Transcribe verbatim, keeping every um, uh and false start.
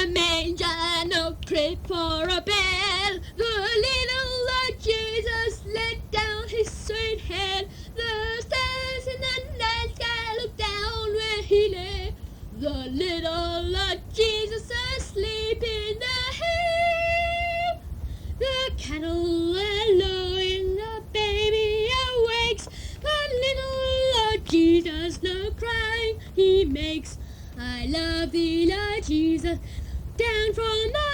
manger, no crib for a bed. The little Lord Jesus let down his sweet head. The stars in the night sky looked down where he lay. The little Lord Jesus asleep in the hay. The cattle are lowing, the baby awakes. The little Lord Jesus no crying he makes. I love thee, Lord Jesus, down from the